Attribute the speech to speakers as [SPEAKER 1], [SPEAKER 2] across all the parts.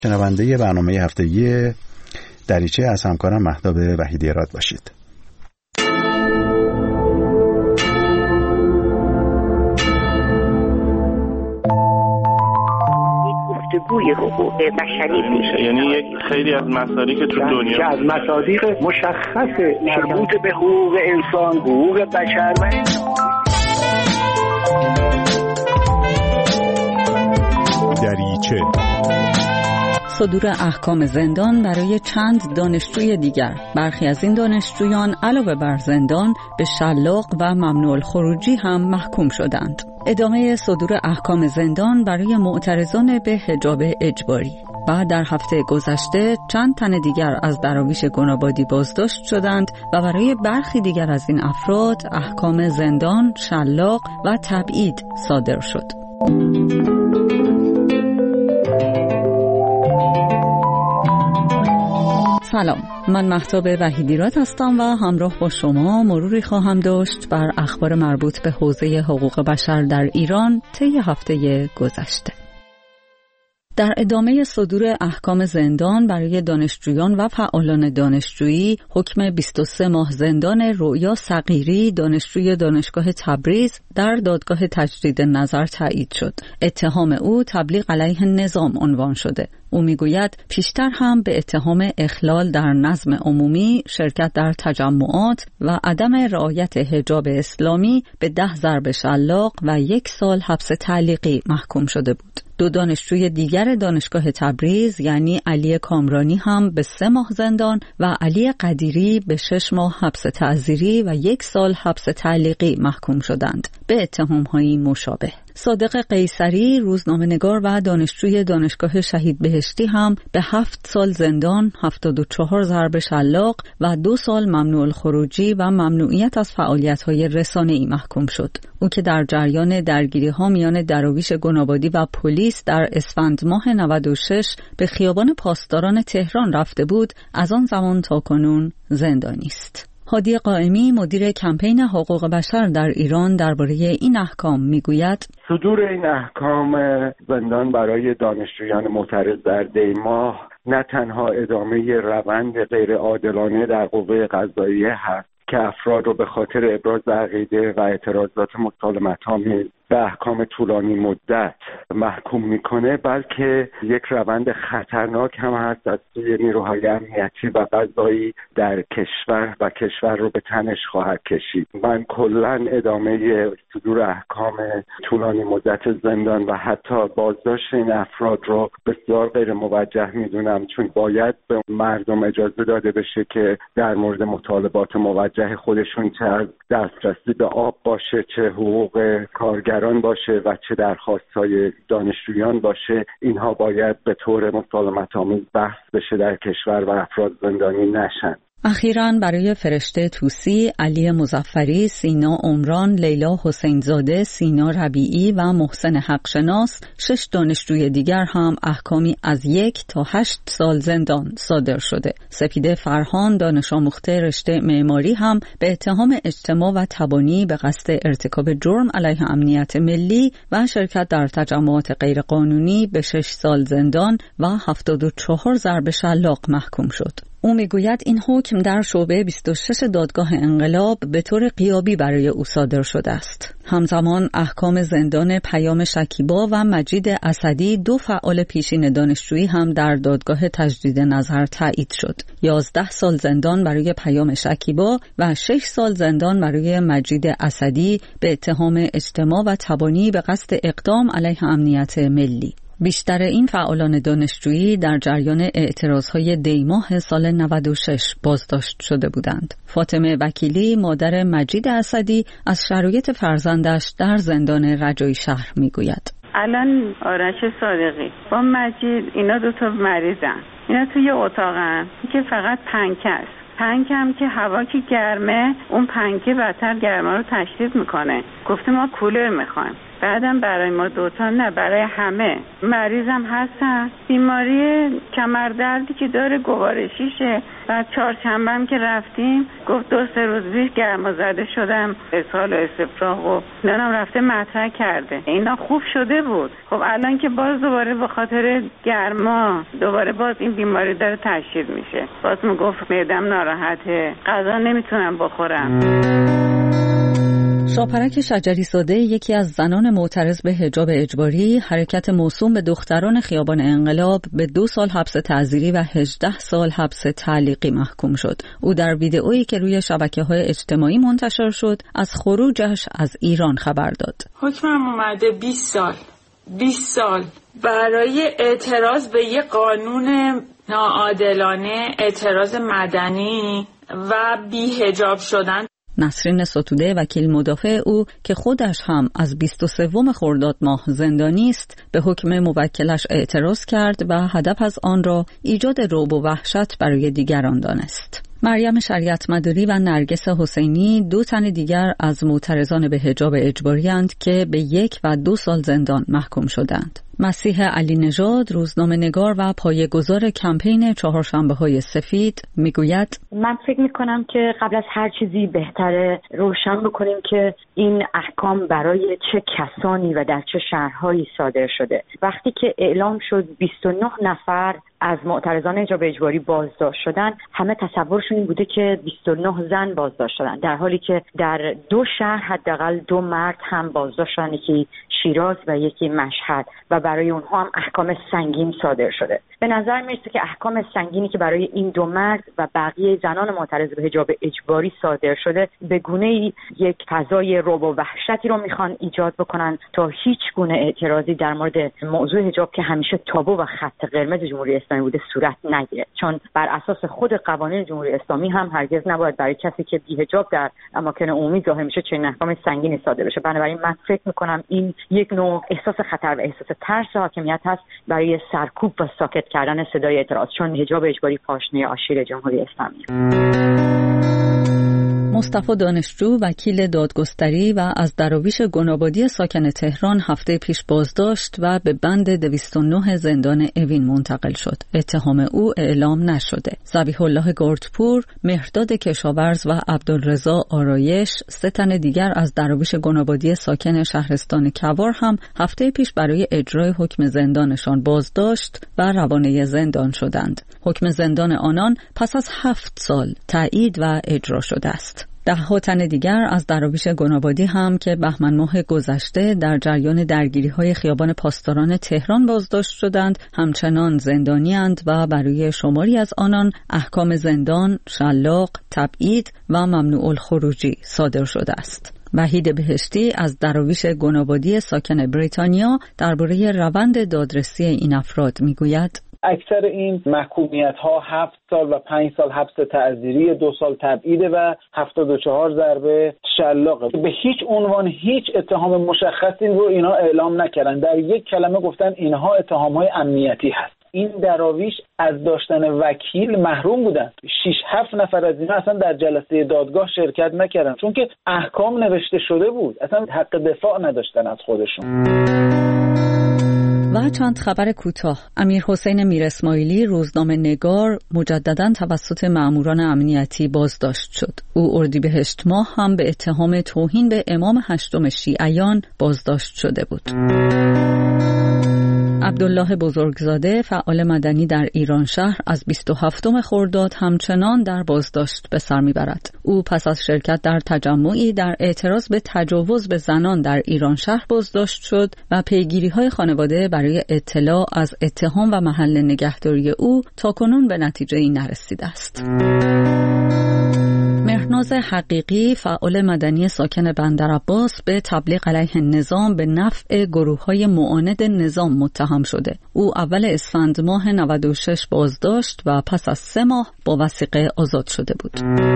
[SPEAKER 1] شنونده برنامه هفتگی دریچه از همکارم مهتاب وحیدی‌راد باشید.
[SPEAKER 2] گفتگوی حقوق بشری میشه،
[SPEAKER 3] یعنی یک خیلی از مصادیق تو دنیا
[SPEAKER 4] که از مصادیق مشخص مربوط به حقوق انسان، حقوق بشر و
[SPEAKER 1] دریچه
[SPEAKER 5] صدور احکام زندان برای چند دانشجوی دیگر. برخی از این دانشجویان علاوه بر زندان به شلاق و ممنوع الخروجی هم محکوم شدند. ادامه صدور احکام زندان برای معترضان به حجاب اجباری. و در هفته گذشته چند تن دیگر از دراویش گنابادی بازداشت شدند و برای برخی دیگر از این افراد احکام زندان، شلاق و تبعید صادر شد. سلام، من مهتاب وحیدی‌راد هستم و همراه با شما مروری خواهم داشت بر اخبار مربوط به حوزه حقوق بشر در ایران طی هفته گذشته. در ادامه صدور احکام زندان برای دانشجویان و فعالان دانشجویی، حکم 23 ماه زندان رؤیا صغیری دانشجوی دانشگاه تبریز در دادگاه تجدید نظر تایید شد. اتهام او تبلیغ علیه نظام عنوان شده. او میگوید پیشتر هم به اتهام اخلال در نظم عمومی، شرکت در تجمعات و عدم رعایت حجاب اسلامی به 10 ضرب شلاق و 1 سال حبس تعلیقی محکوم شده بود. 2 دانشجوی دیگر دانشگاه تبریز یعنی علی کامرانی هم به 3 ماه زندان و علی قدیری به 6 ماه حبس تعزیری و 1 سال حبس تعلیقی محکوم شدند به اتهام‌های مشابه. صادق قیصری روزنامه‌نگار و دانشجوی دانشگاه شهید بهشتی هم به 7 سال زندان، 74 ضرب شلاق و 2 سال ممنوع الخروجی و ممنوعیت از فعالیت‌های رسانه‌ای محکوم شد. او که در جریان درگیری‌ها میان دراویش گنابادی و پلیس در اسفند ماه 96 به خیابان پاسداران تهران رفته بود، از آن زمان تا کنون زندانی است. هادی قائمی مدیر کمپین حقوق بشر در ایران درباره این احکام میگوید
[SPEAKER 4] صدور این احکام زندان برای دانشجویان معترض در دی ماه نه تنها ادامه روند غیر عادلانه در قوه قضاییه هست که افراد رو به خاطر ابراز عقیده و اعتراضات مسالمت‌آمیز به احکام طولانی مدت محکوم میکنه، بلکه یک روند خطرناک هم هست از سوی نیروهای امنیتی و قضایی در کشور و کشور رو به تنش خواهد کشید. من کلاً ادامه صدور احکام طولانی مدت زندان و حتی بازداشت این افراد رو بسیار غیر موجه میدونم، چون باید به مردم اجازه داده بشه که در مورد مطالبات موجه خودشون چه از دسترسی به آب باشه، چه حقوق کارگران باشه و چه درخواست‌های دانشجویان باشه، اینها باید به طور مسالمت‌آمیز بحث بشه در کشور و افراد زندانی نشن.
[SPEAKER 5] اخیراً برای فرشته توسی، علی مظفری، سینا عمران، لیلا حسینزاده، سینا ربیعی و محسن حقشناس 6 دانشجوی دیگر هم احکامی از 1 تا 8 سال زندان صادر شده. سپیده فرهان دانش آموخته رشته معماری هم به اتهام اجتماع و تبانی به قصد ارتکاب جرم علیه امنیت ملی و شرکت در تجمعات غیرقانونی به 6 سال زندان و 74 ضرب شلاق محکوم شد. او میگوید این حکم در شعبه 26 دادگاه انقلاب به طور غیابی برای او صادر شده است. همزمان احکام زندان پیام شکیبا و مجید اسدی 2 فعال پیشین دانشجویی هم در دادگاه تجدید نظر تایید شد. 11 سال زندان برای پیام شکیبا و 6 سال زندان برای مجید اسدی به اتهام اجتماع و تبانی به قصد اقدام علیه امنیت ملی. بیشتر این فعالان دانشجویی در جریان اعتراضهای دی ماه سال 96 بازداشت شده بودند. فاطمه وکیلی مادر مجید اسدی از شرایط فرزندش در زندان رجایی شهر میگوید.
[SPEAKER 6] الان آرش صادقی با مجید اینا 2 تا مریضن. اینا توی اتاقن که فقط پنکه است. پنکه هم که هوا که گرمه، اون پنکه بدتر گرما رو تشدید میکنه. گفتیم ما کولر میخوایم. بعدم برای ما دوتا نه، برای همه. مریضم هستن، بیماری کمردردی که داره گوارشیشه. بعد چهارشنبه که رفتیم گفت 2-3 روز پیش گرمازده شدم، اسهال و استفراغ و نانم رفته مطرح کرده. اینا خوب شده بود. خب الان که باز دوباره به خاطر گرما دوباره باز این بیماری داره تشدید میشه. باز میگفت معدم ناراحته، غذا نمیتونم بخورم.
[SPEAKER 5] شاپرک شجری زاده، یکی از زنان معترض به حجاب اجباری، حرکت موسوم به دختران خیابان انقلاب، به 2 سال حبس تعزیری و 18 سال حبس تعلیقی محکوم شد. او در ویدئویی که روی شبکه‌های اجتماعی منتشر شد از خروجش از ایران خبر داد.
[SPEAKER 7] حکمم اومده 20 سال برای اعتراض به یه قانون ناعادلانه، اعتراض مدنی و بی‌حجاب شدن.
[SPEAKER 5] نسرین ستوده، وکیل مدافع او که خودش هم از 23 خرداد ماه زندانی است، به حکم موکلش اعتراض کرد و هدف از آن را ایجاد رعب و وحشت برای دیگران دانست. مریم شریعت مداری و نرگس حسینی، 2 تن دیگر از معترضان به حجاب اجباری اند که به 1 و 2 سال زندان محکوم شدند. مسیح علی نژاد، روزنامه‌نگار و پایه‌گذار کمپین چهارشنبه‌های سفید، میگوید
[SPEAKER 8] من فکر میکنم که قبل از هر چیزی بهتره روشن بکنیم که این احکام برای چه کسانی و در چه شهرهایی صادر شده. وقتی که اعلام شد 29 نفر از معترضان حجاب اجباری بازداشت شدن، همه تصورشون این بوده که 29 زن بازداشت شدن، در حالی که در 2 شهر حداقل 2 مرد هم بازداشت شدن، یکی شیراز و یکی مشهد، و برای اونها هم احکام سنگین صادر شده. به نظر میرسه که احکام سنگینی که برای این 2 مرد و بقیه زنان معترض به حجاب اجباری صادر شده به گونه‌ای یک فضای رعب و وحشتی رو میخوان ایجاد بکنن تا هیچ گونه اعتراضی در مورد موضوع حجاب که همیشه تابو و خط قرمز جمهوری اسلامی بوده صورت نگیره، چون بر اساس خود قوانین جمهوری اسلامی هم هرگز نباید برای کسی که بی‌حجاب در اماکن عمومی ظاهر میشه چنین احکام سنگینی صادر بشه. بنابراین من فکر میکنم این یک نوع احساس خطر و احساس ترس حاکمیت هست برای سرکوب و ساکت کردن صدای اعتراض، چون حجاب اجباری پاشنه آشیل جمهوری اسلامی.
[SPEAKER 5] مصطفی دانشجو، وکیل دادگستری و از دراویش گنابادی ساکن تهران، هفته پیش بازداشت و به بند 209 زندان اوین منتقل شد. اتهام او اعلام نشده. ذبیح الله گردپور، مهرداد کشاورز و عبدالرضا آرایش، 3 تن دیگر از دراویش گنابادی ساکن شهرستان کوار هم هفته پیش برای اجرای حکم زندانشان بازداشت و روانه زندان شدند. حکم زندان آنان پس از 7 سال تایید و اجرا شده است. 10 تن دیگر از دراویش گنابادی هم که بهمن ماه گذشته در جریان درگیری‌های خیابان پاسداران تهران بازداشت شدند، همچنان زندانی‌اند و برای شماری از آنان احکام زندان، شلاق، تبعید و ممنوع الخروجی صادر شده است. وحید بهشتی از دراویش گنابادی ساکن بریتانیا درباره روند دادرسی این افراد میگوید:
[SPEAKER 9] اکثر این محکومیت‌ها 7 سال و 5 سال حبس تعزیری، 2 سال تبعید و 74 ضربه شلاقه. به هیچ عنوان هیچ اتهام مشخصی رو اینا اعلام نکردن. در یک کلمه گفتن اینها اتهام‌های امنیتی هست. این دراویش از داشتن وکیل محروم بودن. 6-7 نفر از اینا اصلا در جلسه دادگاه شرکت نکردن، چون که احکام نوشته شده بود. اصلا حق دفاع نداشتن از خودشون.
[SPEAKER 5] و چند خبر کوتاه. امیر حسین میر اسماعیلی، روزنامه نگار، مجدداً توسط مأموران امنیتی بازداشت شد. او اردیبهشت ماه هم به اتهام توهین به امام 8 شیعیان بازداشت شده بود. عبدالله بزرگزاده، فعال مدنی در ایران شهر، از 27 خرداد همچنان در بازداشت به سر میبرد. او پس از شرکت در تجمعی در اعتراض به تجاوز به زنان در ایران شهر بازداشت شد و پیگیری‌های خانواده برای اطلاع از اتهام و محل نگهداری او تاکنون به نتیجه‌ای نرسیده است. مهرناز حقیقی، فعال مدنی ساکن بندرعباس، به تبلیغ علیه نظام به نفع گروه‌های معاند نظام متهم شده. او اول اسفند ماه 96 بازداشت و پس از 3 ماه با وثیقه آزاد شده بود.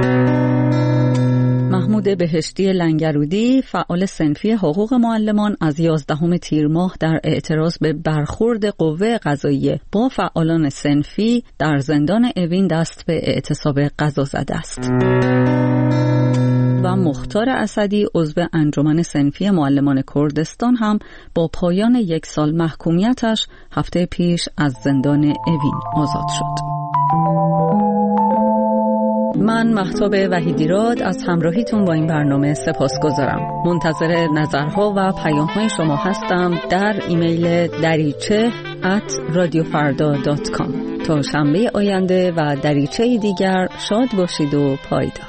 [SPEAKER 5] محمود بهشتی لنگرودی، فعال صنفی حقوق معلمان، از 11 تیر ماه در اعتراض به برخورد قوه قضاییه با فعالان صنفی در زندان اوین دست به اعتصاب غذا زده است. و مختار اسدی عضو انجمن صنفی معلمان کردستان هم با پایان 1 سال محکومیتش هفته پیش از زندان اوین آزاد شد. من مهتاب وحیدیراد از همراهیتون با این برنامه سپاسگزارم. منتظر نظرها و پیام‌های شما هستم در ایمیل dariche@radiofarda.com. تا شنبه آینده و دریچه دیگر شاد باشید و پایدار.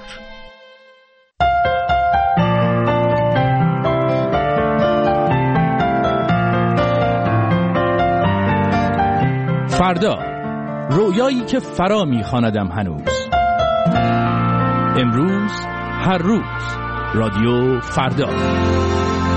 [SPEAKER 10] فردا، رویایی که فرا می‌خواندم هنوز. امروز، هر روز، رادیو فردا.